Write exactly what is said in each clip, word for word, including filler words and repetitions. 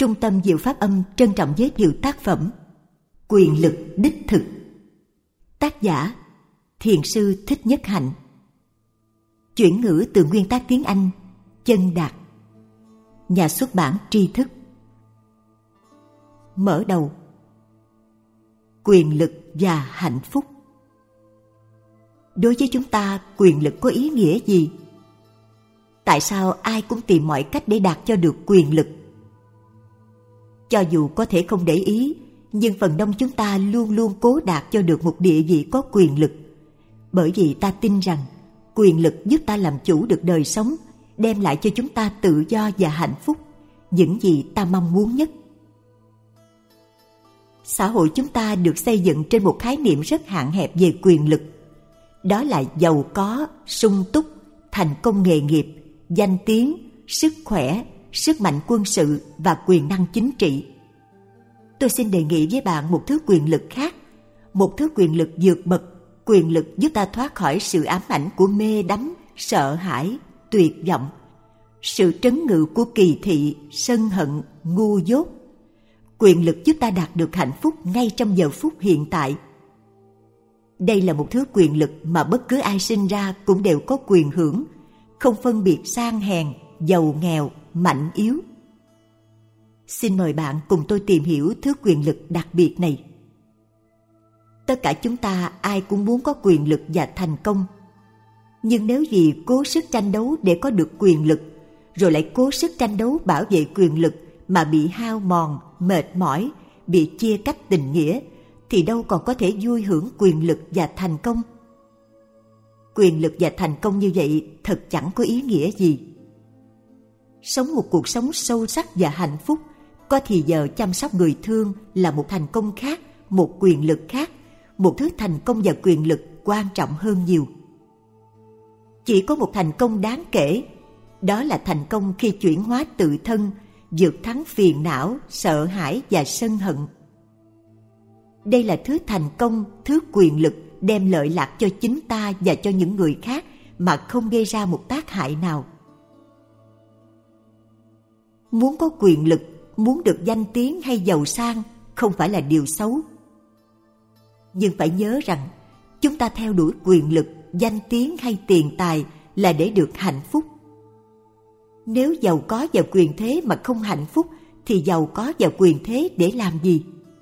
Trung tâm Diệu Pháp Âm trân trọng giới thiệu tác phẩm Quyền lực đích thực. Tác giả Thiền sư Thích Nhất Hạnh. Chuyển ngữ từ nguyên tác tiếng Anh Chân Đạt. Nhà xuất bản Tri Thức. Mở đầu. Quyền lực và hạnh phúc. Đối với chúng ta, quyền lực có ý nghĩa gì? Tại sao ai cũng tìm mọi cách để đạt cho được quyền lực? Cho dù có thể không để ý, nhưng phần đông chúng ta luôn luôn cố đạt cho được một địa vị có quyền lực, bởi vì ta tin rằng quyền lực giúp ta làm chủ được đời sống, đem lại cho chúng ta tự do và hạnh phúc, những gì ta mong muốn nhất. Xã hội chúng ta được xây dựng trên một khái niệm rất hạn hẹp về quyền lực. Đó là giàu có, sung túc, thành công nghề nghiệp, danh tiếng, sức khỏe, sức mạnh quân sự và quyền năng chính trị. Tôi xin đề nghị với bạn một thứ quyền lực khác, một thứ quyền lực vượt bậc, quyền lực giúp ta thoát khỏi sự ám ảnh của mê đắm, sợ hãi, tuyệt vọng, sự trấn ngự của kỳ thị, sân hận, ngu dốt. Quyền lực giúp ta đạt được hạnh phúc ngay trong giờ phút hiện tại. Đây là một thứ quyền lực mà bất cứ ai sinh ra cũng đều có quyền hưởng, không phân biệt sang hèn, giàu nghèo, mạnh yếu. Xin mời bạn cùng tôi tìm hiểu thứ quyền lực đặc biệt này. Tất cả chúng ta ai cũng muốn có quyền lực và thành công. Nhưng nếu vì cố sức tranh đấu để có được quyền lực, rồi lại cố sức tranh đấu bảo vệ quyền lực mà bị hao mòn, mệt mỏi, bị chia cách tình nghĩa, thì đâu còn có thể vui hưởng quyền lực và thành công. Quyền lực và thành công như vậy thật chẳng có ý nghĩa gì. Sống một cuộc sống sâu sắc và hạnh phúc, có thì giờ chăm sóc người thương là một thành công khác, một quyền lực khác, một thứ thành công và quyền lực quan trọng hơn nhiều. Chỉ có một thành công đáng kể, đó là thành công khi chuyển hóa tự thân, vượt thắng phiền não, sợ hãi và sân hận. Đây là thứ thành công, thứ quyền lực đem lợi lạc cho chính ta và cho những người khác mà không gây ra một tác hại nào. Muốn có quyền lực, muốn được danh tiếng hay giàu sang không phải là điều xấu. Nhưng phải nhớ rằng chúng ta theo đuổi quyền lực, danh tiếng hay tiền tài là để được hạnh phúc. Nếu giàu có và quyền thế mà không hạnh phúc thì giàu có và quyền thế để làm gì?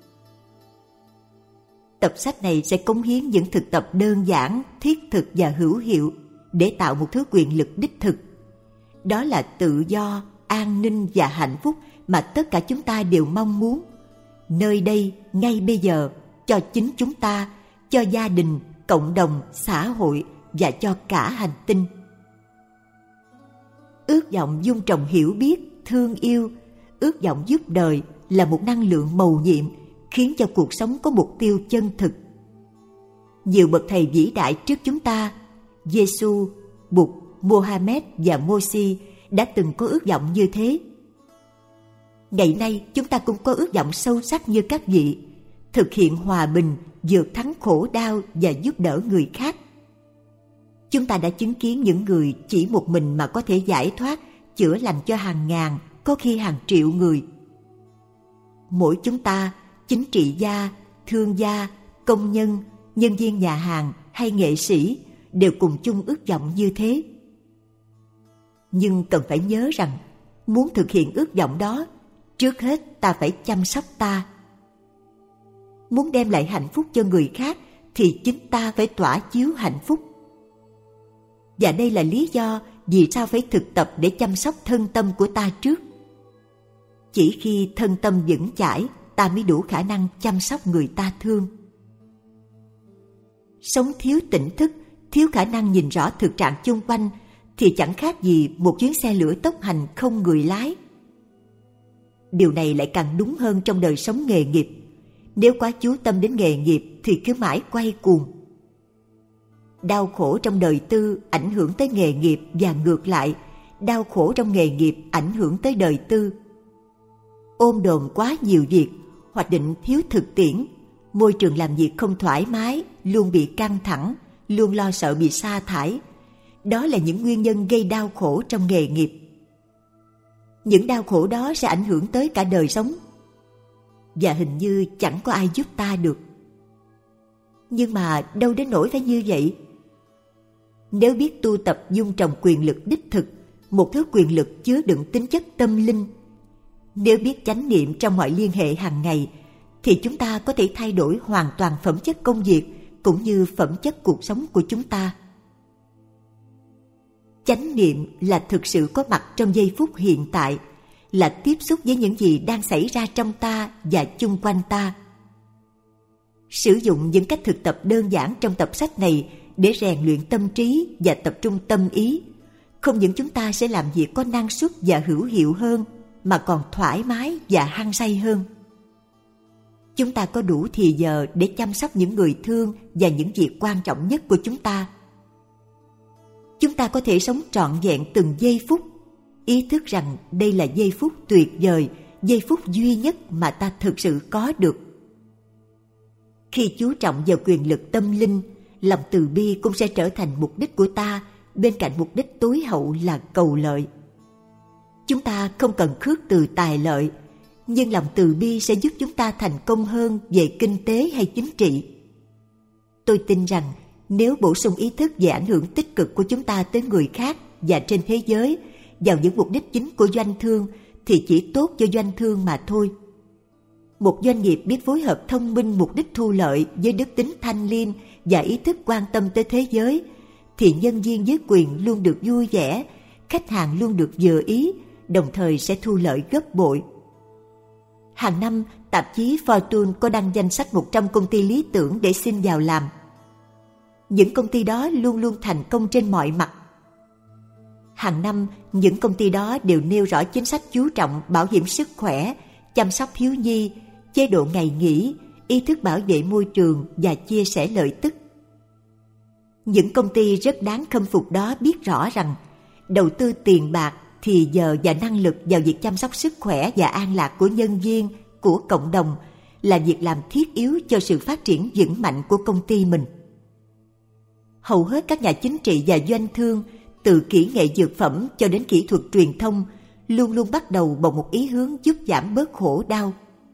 Tập sách này sẽ cống hiến những thực tập đơn giản, thiết thực và hữu hiệu để tạo một thứ quyền lực đích thực. Đó là tự do, an ninh và hạnh phúc mà tất cả chúng ta đều mong muốn. Nơi đây, ngay bây giờ, cho chính chúng ta, cho gia đình, cộng đồng, xã hội và cho cả hành tinh. Ước vọng dung trồng hiểu biết, thương yêu, ước vọng giúp đời là một năng lượng mầu nhiệm khiến cho cuộc sống có mục tiêu chân thực. Nhiều bậc thầy vĩ đại trước chúng ta, Giê-xu, Bụt, Mohammed và Mô-si đã từng có ước vọng như thế. Ngày nay chúng ta cũng có ước vọng sâu sắc như các vị, thực hiện hòa bình, vượt thắng khổ đau và giúp đỡ người khác. Chúng ta đã chứng kiến những người chỉ một mình mà có thể giải thoát, chữa lành cho hàng ngàn, có khi hàng triệu người. Mỗi chúng ta, chính trị gia, thương gia, công nhân, nhân viên nhà hàng hay nghệ sĩ đều cùng chung ước vọng như thế. Nhưng cần phải nhớ rằng, muốn thực hiện ước vọng đó, trước hết ta phải chăm sóc ta. Muốn đem lại hạnh phúc cho người khác thì chính ta phải tỏa chiếu hạnh phúc. Và đây là lý do vì sao phải thực tập để chăm sóc thân tâm của ta trước. Chỉ khi thân tâm vững chãi, ta mới đủ khả năng chăm sóc người ta thương. Sống thiếu tỉnh thức, thiếu khả năng nhìn rõ thực trạng chung quanh thì chẳng khác gì một chuyến xe lửa tốc hành không người lái. Điều này lại càng đúng hơn trong đời sống nghề nghiệp. Nếu quá chú tâm đến nghề nghiệp thì cứ mãi quay cuồng. Đau khổ trong đời tư ảnh hưởng tới nghề nghiệp và ngược lại, đau khổ trong nghề nghiệp ảnh hưởng tới đời tư. Ôm đồm quá nhiều việc, hoạch định thiếu thực tiễn, môi trường làm việc không thoải mái, luôn bị căng thẳng, luôn lo sợ bị sa thải. Đó là những nguyên nhân gây đau khổ trong nghề nghiệp. Những đau khổ đó sẽ ảnh hưởng tới cả đời sống, và hình như chẳng có ai giúp ta được. Nhưng mà đâu đến nỗi phải như vậy. Nếu biết tu tập dung trồng quyền lực đích thực, một thứ quyền lực chứa đựng tính chất tâm linh, nếu biết chánh niệm trong mọi liên hệ hàng ngày, thì chúng ta có thể thay đổi hoàn toàn phẩm chất công việc cũng như phẩm chất cuộc sống của chúng ta. Chánh niệm là thực sự có mặt trong giây phút hiện tại, là tiếp xúc với những gì đang xảy ra trong ta và chung quanh ta. Sử dụng những cách thực tập đơn giản trong tập sách này để rèn luyện tâm trí và tập trung tâm ý, không những chúng ta sẽ làm việc có năng suất và hữu hiệu hơn, mà còn thoải mái và hăng say hơn. Chúng ta có đủ thì giờ để chăm sóc những người thương và những việc quan trọng nhất của chúng ta. Chúng ta có thể sống trọn vẹn từng giây phút, ý thức rằng đây là giây phút tuyệt vời, giây phút duy nhất mà ta thực sự có được. Khi chú trọng vào quyền lực tâm linh, lòng từ bi cũng sẽ trở thành mục đích của ta, bên cạnh mục đích tối hậu là cầu lợi. Chúng ta không cần khước từ tài lợi, nhưng lòng từ bi sẽ giúp chúng ta thành công hơn về kinh tế hay chính trị. Tôi tin rằng nếu bổ sung ý thức về ảnh hưởng tích cực của chúng ta tới người khác và trên thế giới vào những mục đích chính của doanh thương, thì chỉ tốt cho doanh thương mà thôi. Một doanh nghiệp biết phối hợp thông minh mục đích thu lợi với đức tính thanh liêm và ý thức quan tâm tới thế giới, thì nhân viên dưới quyền luôn được vui vẻ, khách hàng luôn được vừa ý, đồng thời sẽ thu lợi gấp bội. Hàng năm, tạp chí Fortune có đăng danh sách một trăm công ty lý tưởng để xin vào làm. Những công ty đó luôn luôn thành công trên mọi mặt. Hàng năm, những công ty đó đều nêu rõ chính sách chú trọng bảo hiểm sức khỏe, chăm sóc thiếu nhi, chế độ ngày nghỉ, ý thức bảo vệ môi trường và chia sẻ lợi tức. Những công ty rất đáng khâm phục đó biết rõ rằng đầu tư tiền bạc, thì giờ và năng lực vào việc chăm sóc sức khỏe và an lạc của nhân viên, của cộng đồng là việc làm thiết yếu cho sự phát triển vững mạnh của công ty mình. Hầu hết các nhà chính trị và doanh thương, từ kỹ nghệ dược phẩm cho đến kỹ thuật truyền thông, luôn luôn bắt đầu bằng một ý hướng giúp giảm bớt khổ đau.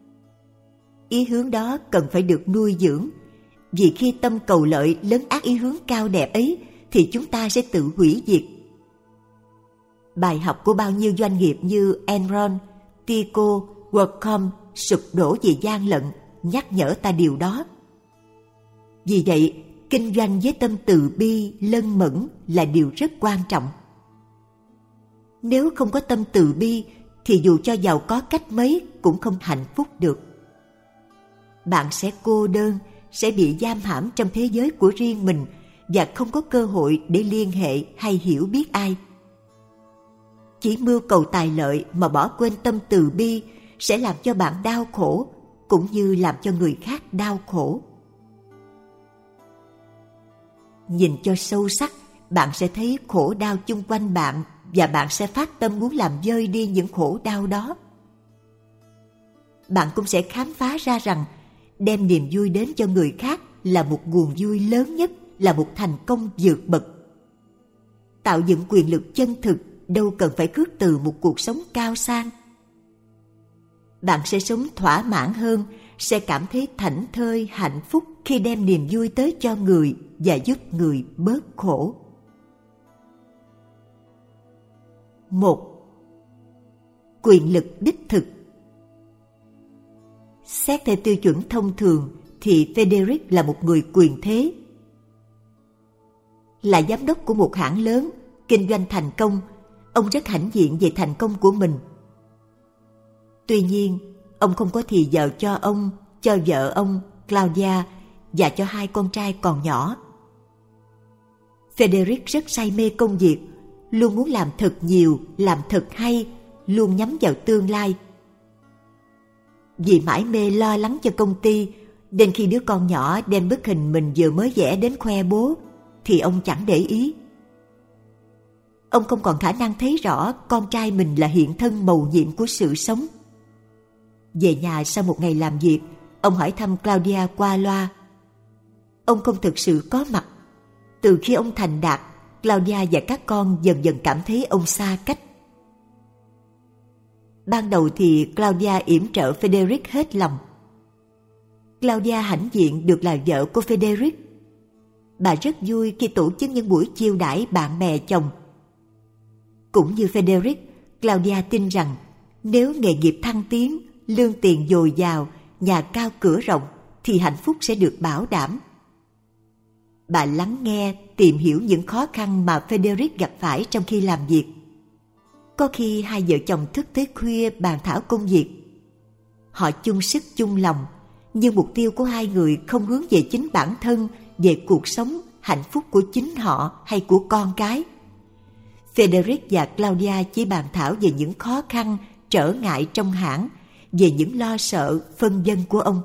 Ý hướng đó cần phải được nuôi dưỡng, vì khi tâm cầu lợi lấn át ý hướng cao đẹp ấy, thì chúng ta sẽ tự hủy diệt. Bài học của bao nhiêu doanh nghiệp như Enron, Tico, WorldCom sụp đổ vì gian lận nhắc nhở ta điều đó. Vì vậy, kinh doanh với tâm từ bi, lân mẫn là điều rất quan trọng. Nếu không có tâm từ bi, thì dù cho giàu có cách mấy cũng không hạnh phúc được. Bạn sẽ cô đơn, sẽ bị giam hãm trong thế giới của riêng mình và không có cơ hội để liên hệ hay hiểu biết ai. Chỉ mưu cầu tài lợi mà bỏ quên tâm từ bi sẽ làm cho bạn đau khổ, cũng như làm cho người khác đau khổ. Nhìn cho sâu sắc, bạn sẽ thấy khổ đau chung quanh bạn và bạn sẽ phát tâm muốn làm vơi đi những khổ đau đó. Bạn cũng sẽ khám phá ra rằng đem niềm vui đến cho người khác là một nguồn vui lớn nhất, là một thành công vượt bậc. Tạo dựng quyền lực chân thực đâu cần phải khước từ một cuộc sống cao sang. Bạn sẽ sống thỏa mãn hơn, sẽ cảm thấy thảnh thơi, hạnh phúc khi đem niềm vui tới cho người và giúp người bớt khổ. Một. Quyền lực đích thực. Xét theo tiêu chuẩn thông thường thì Frederick là một người quyền thế. Là giám đốc của một hãng lớn, kinh doanh thành công, ông rất hãnh diện về thành công của mình. Tuy nhiên, ông không có thì giờ cho ông, cho vợ ông, Claudia, và cho hai con trai còn nhỏ. Frederick rất say mê công việc, luôn muốn làm thật nhiều, làm thật hay, luôn nhắm vào tương lai. Vì mãi mê lo lắng cho công ty, nên khi đứa con nhỏ đem bức hình mình vừa mới vẽ đến khoe bố, thì ông chẳng để ý. Ông không còn khả năng thấy rõ con trai mình là hiện thân mầu nhiệm của sự sống. Về nhà sau một ngày làm việc, ông hỏi thăm Claudia qua loa. Ông không thực sự có mặt. Từ khi ông thành đạt, Claudia và các con dần dần cảm thấy ông xa cách. Ban đầu thì Claudia yểm trợ Frederick hết lòng. Claudia hãnh diện được là vợ của Frederick. Bà rất vui khi tổ chức những buổi chiêu đãi bạn bè chồng. Cũng như Frederick, Claudia tin rằng nếu nghề nghiệp thăng tiến, lương tiền dồi dào, nhà cao cửa rộng thì hạnh phúc sẽ được bảo đảm. Bà lắng nghe, tìm hiểu những khó khăn mà Frederick gặp phải trong khi làm việc. Có khi hai vợ chồng thức tới khuya bàn thảo công việc. Họ chung sức chung lòng, nhưng mục tiêu của hai người không hướng về chính bản thân, về cuộc sống, hạnh phúc của chính họ hay của con cái. Frederick và Claudia chỉ bàn thảo về những khó khăn, trở ngại trong hãng, về những lo sợ, phân vân của ông.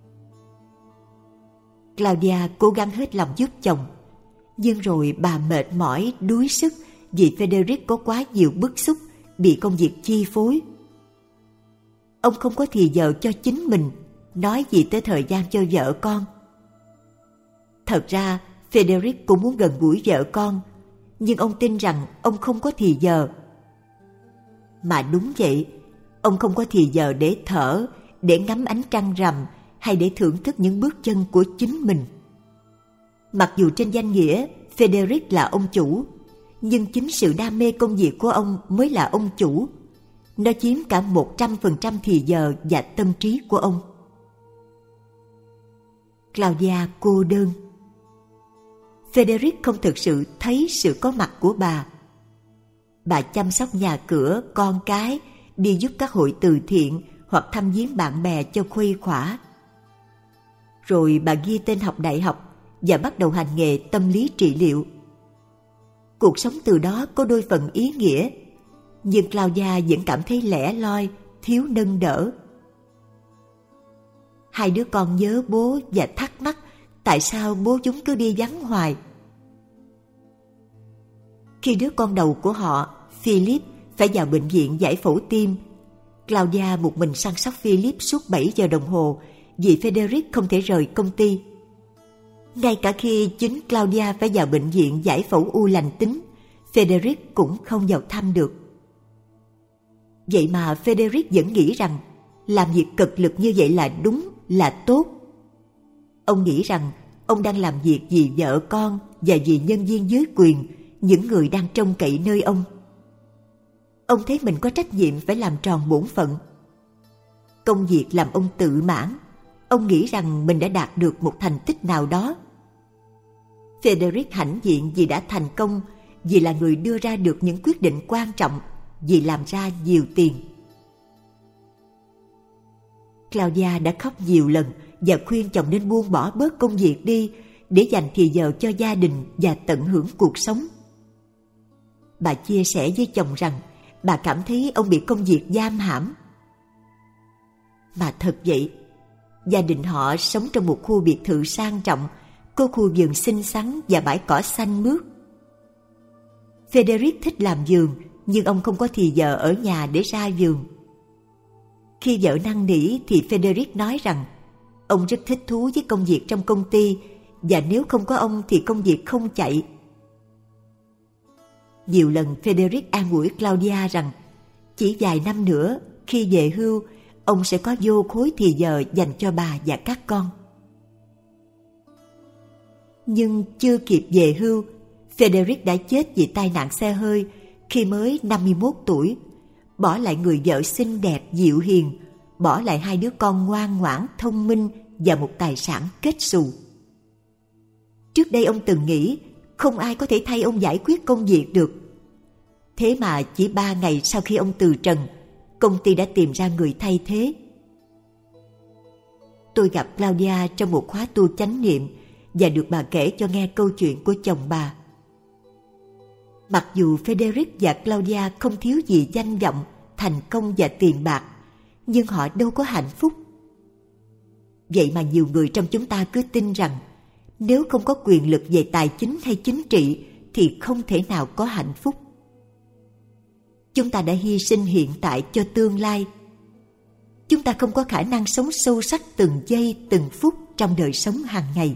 Claudia cố gắng hết lòng giúp chồng, nhưng rồi bà mệt mỏi, đuối sức vì Frederick có quá nhiều bức xúc, bị công việc chi phối. Ông không có thì giờ cho chính mình, nói gì tới thời gian cho vợ con. Thật ra, Frederick cũng muốn gần gũi vợ con, nhưng ông tin rằng ông không có thì giờ. Mà đúng vậy, ông không có thì giờ để thở, để ngắm ánh trăng rằm hay để thưởng thức những bước chân của chính mình. Mặc dù trên danh nghĩa Frederick là ông chủ, nhưng chính sự đam mê công việc của ông mới là ông chủ. Nó chiếm cả một trăm phần trăm thì giờ và tâm trí của ông. Claudia cô đơn. Frederick không thực sự thấy sự có mặt của bà. Bà chăm sóc nhà cửa, con cái, đi giúp các hội từ thiện hoặc thăm viếng bạn bè cho khuây khỏa. Rồi bà ghi tên học đại học và bắt đầu hành nghề tâm lý trị liệu. Cuộc sống từ đó có đôi phần ý nghĩa, nhưng Claudia vẫn cảm thấy lẻ loi, thiếu nâng đỡ. Hai đứa con nhớ bố và thắc mắc tại sao bố chúng cứ đi vắng hoài. Khi đứa con đầu của họ, Philip, phải vào bệnh viện giải phẫu tim, Claudia một mình săn sóc Philip suốt bảy giờ đồng hồ vì Frederick không thể rời công ty. Ngay cả khi chính Claudia phải vào bệnh viện giải phẫu u lành tính, Frederick cũng không vào thăm được. Vậy mà Frederick vẫn nghĩ rằng làm việc cực lực như vậy là đúng, là tốt. Ông nghĩ rằng ông đang làm việc vì vợ con và vì nhân viên dưới quyền, những người đang trông cậy nơi ông. Ông thấy mình có trách nhiệm phải làm tròn bổn phận. Công việc làm ông tự mãn. Ông nghĩ rằng mình đã đạt được một thành tích nào đó. Frederick hãnh diện vì đã thành công, vì là người đưa ra được những quyết định quan trọng, vì làm ra nhiều tiền. Claudia đã khóc nhiều lần và khuyên chồng nên buông bỏ bớt công việc đi để dành thì giờ cho gia đình và tận hưởng cuộc sống. Bà chia sẻ với chồng rằng bà cảm thấy ông bị công việc giam hãm. Mà thật vậy, gia đình họ sống trong một khu biệt thự sang trọng, có khu vườn xinh xắn và bãi cỏ xanh mướt. Frederick thích làm vườn, nhưng ông không có thì giờ ở nhà để ra vườn. Khi vợ năn nỉ thì Frederick nói rằng ông rất thích thú với công việc trong công ty và nếu không có ông thì công việc không chạy. Nhiều lần Frederick an ủi Claudia rằng chỉ vài năm nữa khi về hưu, ông sẽ có vô khối thì giờ dành cho bà và các con. Nhưng chưa kịp về hưu, Frederick đã chết vì tai nạn xe hơi khi mới năm mươi mốt tuổi, bỏ lại người vợ xinh đẹp dịu hiền, bỏ lại hai đứa con ngoan ngoãn, thông minh và một tài sản kết xù. Trước đây ông từng nghĩ không ai có thể thay ông giải quyết công việc được. Thế mà chỉ ba ngày sau khi ông từ trần, công ty đã tìm ra người thay thế. Tôi gặp Claudia trong một khóa tu chánh niệm và được bà kể cho nghe câu chuyện của chồng bà. Mặc dù Frederick và Claudia không thiếu gì danh vọng, thành công và tiền bạc, nhưng họ đâu có hạnh phúc. Vậy mà nhiều người trong chúng ta cứ tin rằng nếu không có quyền lực về tài chính hay chính trị thì không thể nào có hạnh phúc. Chúng ta đã hy sinh hiện tại cho tương lai. Chúng ta không có khả năng sống sâu sắc từng giây từng phút trong đời sống hàng ngày.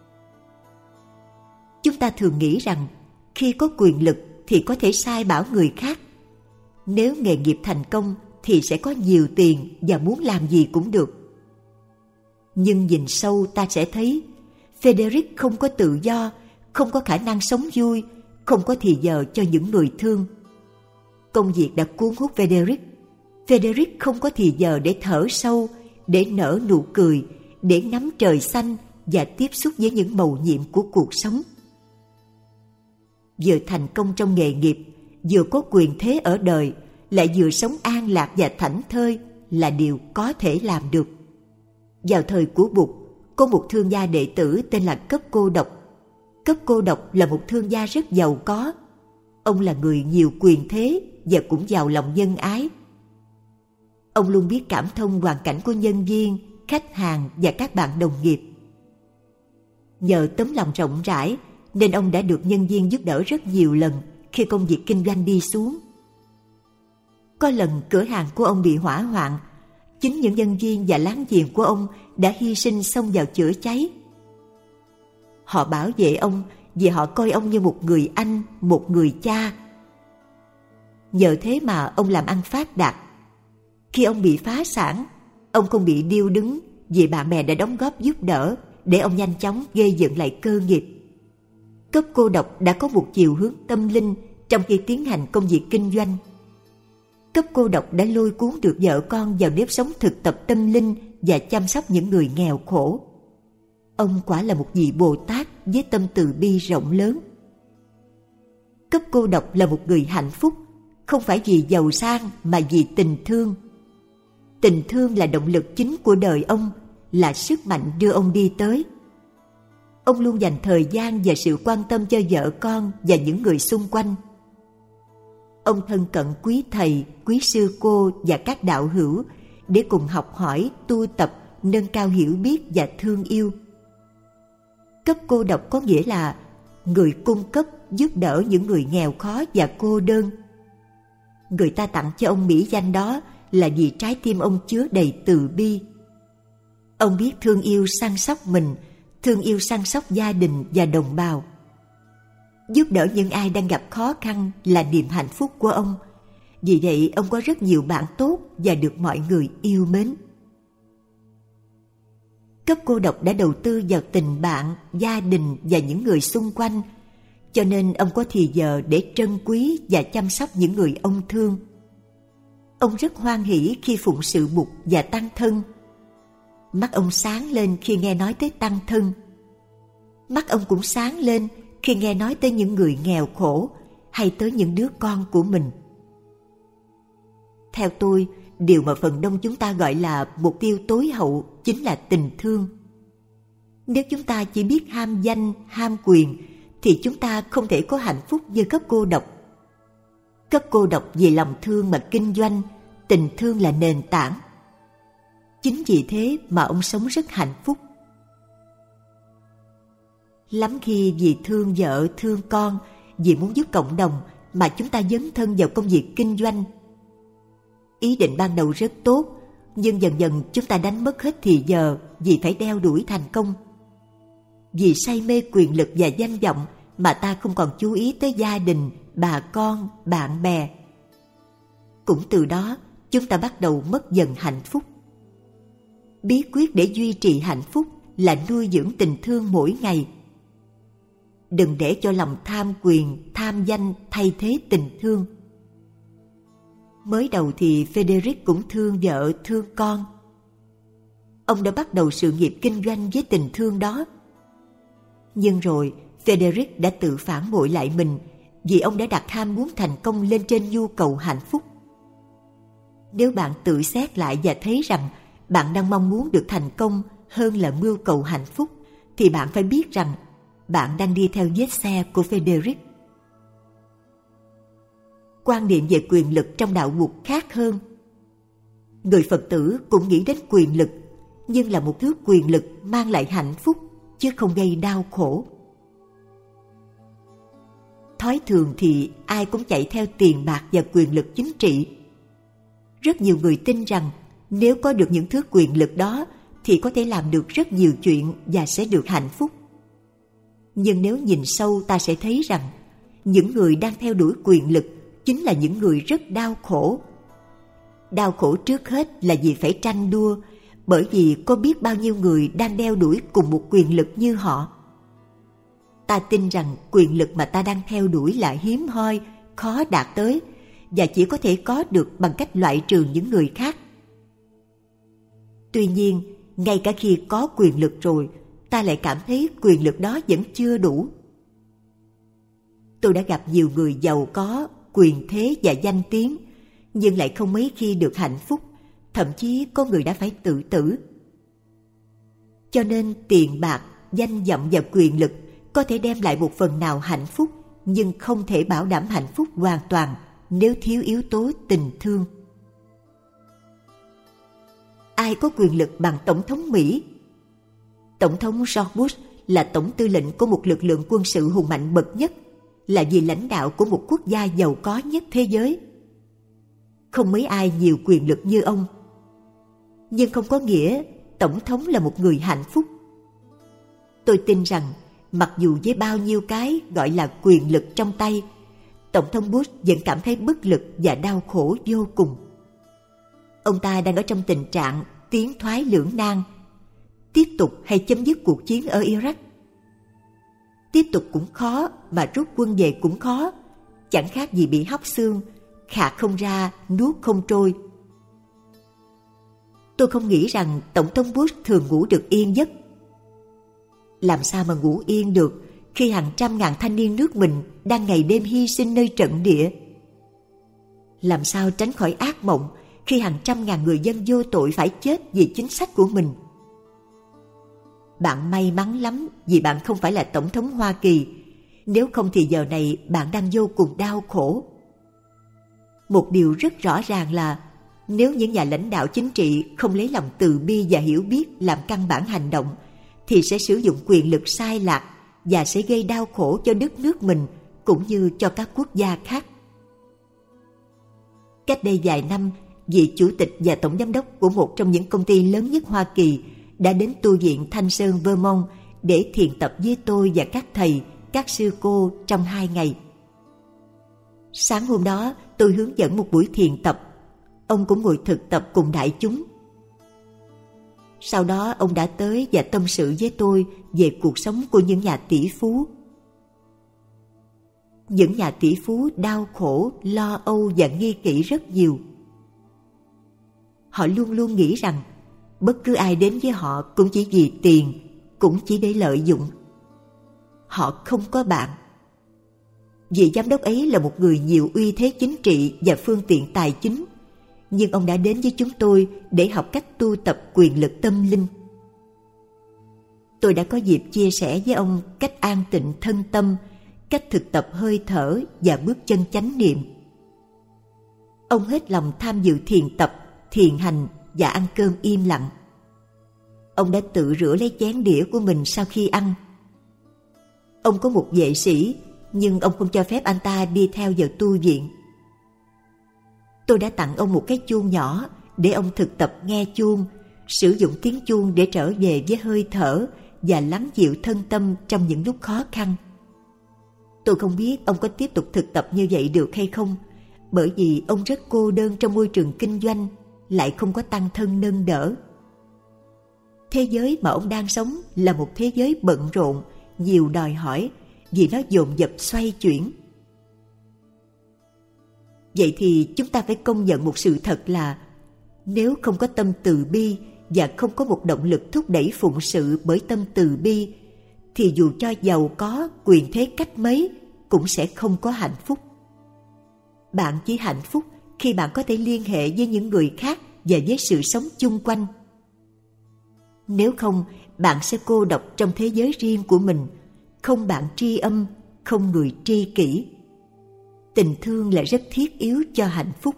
Chúng ta thường nghĩ rằng khi có quyền lực thì có thể sai bảo người khác. Nếu nghề nghiệp thành công thì sẽ có nhiều tiền và muốn làm gì cũng được. Nhưng nhìn sâu ta sẽ thấy Frederick không có tự do, không có khả năng sống vui, không có thì giờ cho những người thương. Công việc đã cuốn hút Frederick. Frederick không có thì giờ để thở sâu, để nở nụ cười, để ngắm trời xanh và tiếp xúc với những mầu nhiệm của cuộc sống. Vừa thành công trong nghề nghiệp, vừa có quyền thế ở đời, lại vừa sống an lạc và thảnh thơi là điều có thể làm được. Vào thời của Bụt, có một thương gia đệ tử tên là Cấp Cô Độc. Cấp Cô Độc là một thương gia rất giàu có. Ông là người nhiều quyền thế và cũng giàu lòng nhân ái. Ông luôn biết cảm thông hoàn cảnh của nhân viên, khách hàng và các bạn đồng nghiệp. Nhờ tấm lòng rộng rãi nên ông đã được nhân viên giúp đỡ rất nhiều lần khi công việc kinh doanh đi xuống. Có lần cửa hàng của ông bị hỏa hoạn, chính những nhân viên và láng giềng của ông đã hy sinh xông vào chữa cháy. Họ bảo vệ ông vì họ coi ông như một người anh, một người cha. Nhờ thế mà ông làm ăn phát đạt. Khi ông bị phá sản, ông không bị điêu đứng vì bạn bè đã đóng góp giúp đỡ để ông nhanh chóng gây dựng lại cơ nghiệp. Cấp Cô Độc đã có một chiều hướng tâm linh trong khi tiến hành công việc kinh doanh. Cấp Cô Độc đã lôi cuốn được vợ con vào nếp sống thực tập tâm linh và chăm sóc những người nghèo khổ. Ông quả là một vị Bồ Tát với tâm từ bi rộng lớn. Cấp Cô Độc là một người hạnh phúc, không phải vì giàu sang mà vì tình thương. Tình thương là động lực chính của đời ông, là sức mạnh đưa ông đi tới. Ông luôn dành thời gian và sự quan tâm cho vợ con và những người xung quanh. Ông thân cận quý thầy, quý sư cô và các đạo hữu để cùng học hỏi, tu tập, nâng cao hiểu biết và thương yêu. Cấp Cô Độc có nghĩa là người cung cấp giúp đỡ những người nghèo khó và cô đơn. Người ta tặng cho ông mỹ danh đó là vì trái tim ông chứa đầy từ bi. Ông biết thương yêu săn sóc mình, thương yêu săn sóc gia đình và đồng bào. Giúp đỡ những ai đang gặp khó khăn là niềm hạnh phúc của ông. Vì vậy ông có rất nhiều bạn tốt và được mọi người yêu mến. Cấp Cô Độc đã đầu tư vào tình bạn, gia đình và những người xung quanh, cho nên ông có thì giờ để trân quý và chăm sóc những người ông thương. Ông rất hoan hỉ khi phụng sự Bụt và Tăng Thân. Mắt ông sáng lên khi nghe nói tới Tăng Thân. Mắt ông cũng sáng lên khi nghe nói tới những người nghèo khổ hay tới những đứa con của mình. Theo tôi, điều mà phần đông chúng ta gọi là mục tiêu tối hậu chính là tình thương. Nếu chúng ta chỉ biết ham danh, ham quyền, thì chúng ta không thể có hạnh phúc như Cấp Cô Độc. Cấp Cô Độc vì lòng thương mà kinh doanh, tình thương là nền tảng. Chính vì thế mà ông sống rất hạnh phúc. Lắm khi vì thương vợ, thương con, vì muốn giúp cộng đồng mà chúng ta dấn thân vào công việc kinh doanh. Ý định ban đầu rất tốt, nhưng dần dần chúng ta đánh mất hết thì giờ vì phải đeo đuổi thành công. Vì say mê quyền lực và danh vọng mà ta không còn chú ý tới gia đình, bà con, bạn bè. Cũng từ đó chúng ta bắt đầu mất dần hạnh phúc. Bí quyết để duy trì hạnh phúc là nuôi dưỡng tình thương mỗi ngày. Đừng để cho lòng tham quyền, tham danh thay thế tình thương. Mới đầu thì Frederick cũng thương vợ, thương con. Ông đã bắt đầu sự nghiệp kinh doanh với tình thương đó. Nhưng rồi Frederick đã tự phản bội lại mình vì ông đã đặt ham muốn thành công lên trên nhu cầu hạnh phúc. Nếu bạn tự xét lại và thấy rằng bạn đang mong muốn được thành công hơn là mưu cầu hạnh phúc, thì bạn phải biết rằng bạn đang đi theo vết xe của Frederick. Quan niệm về quyền lực trong đạo Bụt khác hơn. Người Phật tử cũng nghĩ đến quyền lực, nhưng là một thứ quyền lực mang lại hạnh phúc, chứ không gây đau khổ. Thói thường thì ai cũng chạy theo tiền bạc và quyền lực chính trị. Rất nhiều người tin rằng nếu có được những thứ quyền lực đó thì có thể làm được rất nhiều chuyện và sẽ được hạnh phúc. Nhưng nếu nhìn sâu ta sẽ thấy rằng những người đang theo đuổi quyền lực chính là những người rất đau khổ. Đau khổ trước hết là vì phải tranh đua, bởi vì có biết bao nhiêu người đang đeo đuổi cùng một quyền lực như họ. Ta tin rằng quyền lực mà ta đang theo đuổi là hiếm hoi, khó đạt tới, và chỉ có thể có được bằng cách loại trừ những người khác. Tuy nhiên, ngay cả khi có quyền lực rồi, ta lại cảm thấy quyền lực đó vẫn chưa đủ. Tôi đã gặp nhiều người giàu có, quyền thế và danh tiếng, nhưng lại không mấy khi được hạnh phúc, thậm chí có người đã phải tự tử. Cho nên tiền bạc, danh vọng và quyền lực có thể đem lại một phần nào hạnh phúc, nhưng không thể bảo đảm hạnh phúc hoàn toàn nếu thiếu yếu tố tình thương. Ai có quyền lực bằng Tổng thống Mỹ? Tổng thống George Bush là tổng tư lệnh của một lực lượng quân sự hùng mạnh bậc nhất, là vị lãnh đạo của một quốc gia giàu có nhất thế giới. Không mấy ai nhiều quyền lực như ông. Nhưng không có nghĩa tổng thống là một người hạnh phúc. Tôi tin rằng mặc dù với bao nhiêu cái gọi là quyền lực trong tay, Tổng thống Bush vẫn cảm thấy bất lực và đau khổ vô cùng. Ông ta đang ở trong tình trạng tiến thoái lưỡng nan, tiếp tục hay chấm dứt cuộc chiến ở Iraq. Tiếp tục cũng khó, mà rút quân về cũng khó, chẳng khác gì bị hóc xương, khạc không ra, nuốt không trôi. Tôi không nghĩ rằng Tổng thống Bush thường ngủ được yên giấc. Làm sao mà ngủ yên được khi hàng trăm ngàn thanh niên nước mình đang ngày đêm hy sinh nơi trận địa? Làm sao tránh khỏi ác mộng khi hàng trăm ngàn người dân vô tội phải chết vì chính sách của mình? Bạn may mắn lắm vì bạn không phải là Tổng thống Hoa Kỳ, nếu không thì giờ này bạn đang vô cùng đau khổ. Một điều rất rõ ràng là nếu những nhà lãnh đạo chính trị không lấy lòng từ bi và hiểu biết làm căn bản hành động, thì sẽ sử dụng quyền lực sai lạc và sẽ gây đau khổ cho đất nước mình cũng như cho các quốc gia khác. Cách đây vài năm, vị chủ tịch và tổng giám đốc của một trong những công ty lớn nhất Hoa Kỳ đã đến tu viện Thanh Sơn, Vermont để thiền tập với tôi và các thầy, các sư cô trong hai ngày. Sáng hôm đó, tôi hướng dẫn một buổi thiền tập. Ông cũng ngồi thực tập cùng đại chúng. Sau đó ông đã tới và tâm sự với tôi về cuộc sống của những nhà tỷ phú. Những nhà tỷ phú đau khổ, lo âu và nghi kỵ rất nhiều. Họ luôn luôn nghĩ rằng bất cứ ai đến với họ cũng chỉ vì tiền, cũng chỉ để lợi dụng. Họ không có bạn. Vị giám đốc ấy là một người nhiều uy thế chính trị và phương tiện tài chính, nhưng ông đã đến với chúng tôi để học cách tu tập quyền lực tâm linh. Tôi đã có dịp chia sẻ với ông cách an tịnh thân tâm, cách thực tập hơi thở và bước chân chánh niệm. Ông hết lòng tham dự thiền tập, thiền hành và ăn cơm im lặng. Ông đã tự rửa lấy chén đĩa của mình sau khi ăn. Ông có một vệ sĩ, nhưng ông không cho phép anh ta đi theo vào tu viện. Tôi đã tặng ông một cái chuông nhỏ để ông thực tập nghe chuông, sử dụng tiếng chuông để trở về với hơi thở và lắng dịu thân tâm trong những lúc khó khăn. Tôi không biết ông có tiếp tục thực tập như vậy được hay không, bởi vì ông rất cô đơn trong môi trường kinh doanh, lại không có tăng thân nâng đỡ. Thế giới mà ông đang sống là một thế giới bận rộn, nhiều đòi hỏi, vì nó dồn dập xoay chuyển. Vậy thì chúng ta phải công nhận một sự thật là nếu không có tâm từ bi và không có một động lực thúc đẩy phụng sự bởi tâm từ bi, thì dù cho giàu có, quyền thế cách mấy cũng sẽ không có hạnh phúc. Bạn chỉ hạnh phúc khi bạn có thể liên hệ với những người khác và với sự sống chung quanh. Nếu không, bạn sẽ cô độc trong thế giới riêng của mình, không bạn tri âm, không người tri kỷ. Tình thương là rất thiết yếu cho hạnh phúc.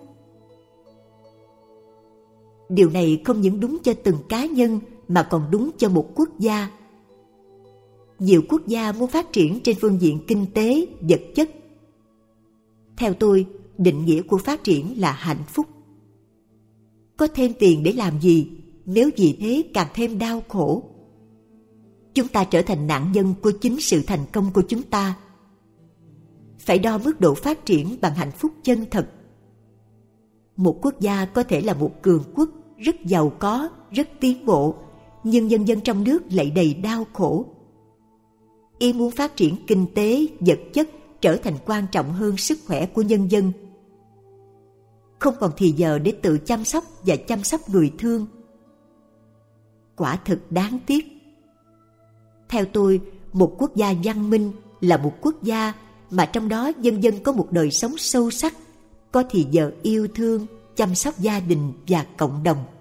Điều này không những đúng cho từng cá nhân mà còn đúng cho một quốc gia. Nhiều quốc gia muốn phát triển trên phương diện kinh tế, vật chất. Theo tôi, định nghĩa của phát triển là hạnh phúc. Có thêm tiền để làm gì nếu vì thế càng thêm đau khổ? Chúng ta trở thành nạn nhân của chính sự thành công của chúng ta. Phải đo mức độ phát triển bằng hạnh phúc chân thật. Một quốc gia có thể là một cường quốc rất giàu có, rất tiến bộ, nhưng nhân dân trong nước lại đầy đau khổ. Y muốn phát triển kinh tế, vật chất trở thành quan trọng hơn sức khỏe của nhân dân. Không còn thì giờ để tự chăm sóc và chăm sóc người thương. Quả thực đáng tiếc. Theo tôi, một quốc gia văn minh là một quốc gia mà trong đó nhân dân có một đời sống sâu sắc, có thì giờ yêu thương, chăm sóc gia đình và cộng đồng.